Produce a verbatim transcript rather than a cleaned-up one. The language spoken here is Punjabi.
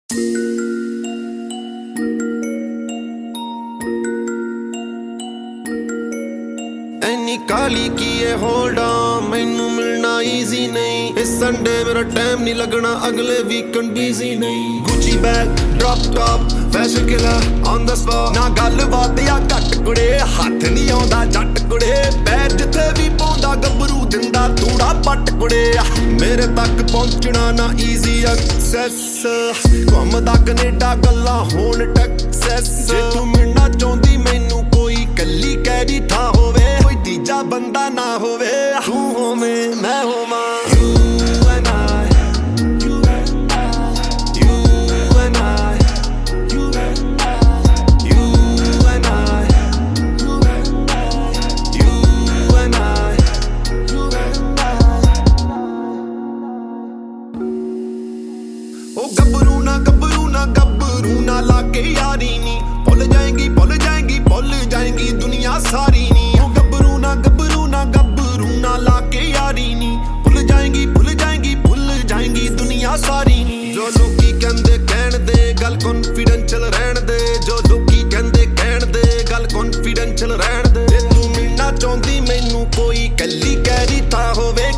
ਐਨੀ ਕਾਲੀ ਕੀ ਏ ਹੋਲਡਾ ਮੈਨੂੰ ਮਿਲਣਾ ਈਜ਼ੀ ਨਹੀਂ ਇਸ ਸੰਡੇ ਮੇਰਾ ਟਾਈਮ ਨਹੀਂ ਲੱਗਣਾ ਅਗਲੇ ਵੀਕਐਂਡ ਬਿਜ਼ੀ ਨਹੀਂ Gucci bag drop top fashion killer on the spot ਨਾ ਗੱਲ ਬਾਤ ਆ ਘੱਟ ਕੁੜੇ ਹੱਥ ਨਹੀਂ ਆਉਂਦਾ ਜੱਟ ਕੁੜੇ ਪੈਰ ਜਿੱਥੇ ਵੀ ਪਾਉਂਦਾ ਗੱਭਰੂ ਦਿੰਦਾ ਤੂੜਾ ਪੱਟ ਕੁੜੇ ਮੇਰੇ ਤੱਕ ਪਹੁੰਚਣਾ ਨਾ ਈਜ਼ੀ ਐਕਸੈਸ ਘੁੰਮਦਾ ਕੈਨੇਡਾ ਗੱਲਾਂ ਹੋਣ ਟੈਕਸੈਸ ਜੇ ਤੂੰ ਮਿਲਣਾ ਚਾਹੁੰਦੀ ਮੈਨੂੰ ਕੋਈ ਕੱਲੀ ਕਹਿਦੀ ਥਾਂ ਹੋਵੇ ਕੋਈ ਤੀਜਾ ਬੰਦਾ ਨਾ ਹੋਵੇ ਤੂੰ ਹੋਵੇਂ ਮੈਂ ਹੋਵਾਂ ਗੱਭਰੂ ਨਾ ਗੱਭਰੂ ਨਾ ਗੱਭਰੂ ਨਾ ਲਾ ਕੇ ਯਾਰੀ ਨੀ ਭੁੱਲ ਜਾਏਗੀ ਭੁੱਲ ਜਾਏਗੀ ਭੁੱਲ ਜਾਏਗੀ ਦੁਨੀਆ ਸਾਰੀ ਨੀ ਉਹ ਗੱਭਰੂ ਨਾ ਗੱਭਰੂ ਨਾ ਗੱਭਰੂ ਨਾ ਲਾ ਕੇ ਯਾਰੀ ਨੀ ਭੁੱਲ ਜਾਏਗੀ ਭੁੱਲ ਜਾਏਗੀ ਭੁੱਲ ਜਾਏਗੀ ਦੁਨੀਆ ਸਾਰੀ ਨੀ ਜੋ ਲੋਕੀ ਕਹਿੰਦੇ ਕਹਿਣ ਦੇ ਗੱਲ ਕੌਨਫੀਡੈਂਸ਼ੀਅਲ ਰਹਿਣ ਦੇ ਜੋ ਲੋਕੀ ਕਹਿੰਦੇ ਕਹਿਣ ਦੇ ਗੱਲ ਕੌਨਫੀਡੈਂਸ਼ੀਅਲ ਰਹਿਣ ਦੇ ਜੇ ਤੂੰ ਮਿਲਣਾ ਚਾਹੁੰਦੀ ਮੈਨੂੰ ਕੋਈ ਕੱਲੀ ਕਹਿਰੀ ਥਾਂ ਹੋਵੇ